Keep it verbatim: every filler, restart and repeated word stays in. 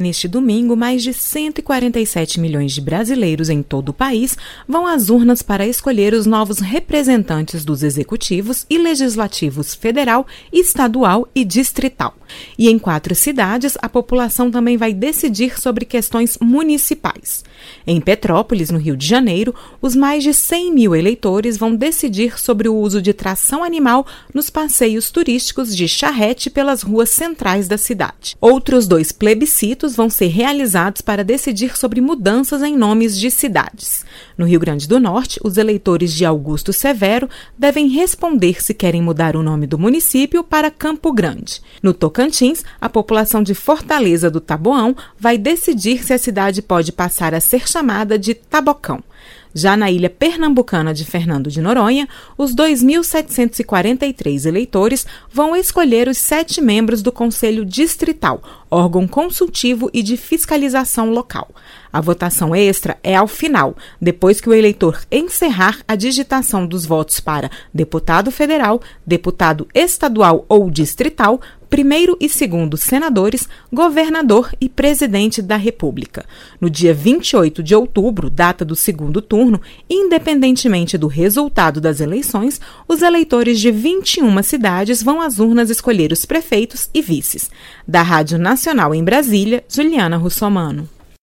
Neste domingo, mais de cento e quarenta e sete milhões de brasileiros em todo o país vão às urnas para escolher os novos representantes dos executivos e legislativos federal, estadual e distrital. E em quatro cidades, a população também vai decidir sobre questões municipais. Em Petrópolis, no Rio de Janeiro, os mais de cem mil eleitores vão decidir sobre o uso de tração animal nos passeios turísticos de charrete pelas ruas centrais da cidade. Outros dois plebiscitos vão ser realizados para decidir sobre mudanças em nomes de cidades. No Rio Grande do Norte, os eleitores de Augusto Severo devem responder se querem mudar o nome do município para Campo Grande. No Tocantins, a população de Fortaleza do Taboão vai decidir se a cidade pode passar a ser chamada de Tabocão. Já na ilha pernambucana de Fernando de Noronha, os dois mil setecentos e quarenta e três eleitores vão escolher os sete membros do Conselho Distrital, órgão consultivo e de fiscalização local. A votação extra é ao final, depois que o eleitor encerrar a digitação dos votos para deputado federal, deputado estadual ou distrital, primeiro e segundo senadores, governador e presidente da República. No dia vinte e oito de outubro, data do segundo turno, independentemente do resultado das eleições, os eleitores de vinte e uma cidades vão às urnas escolher os prefeitos e vices. Da Rádio Nacional em Brasília, Juliana Russomano.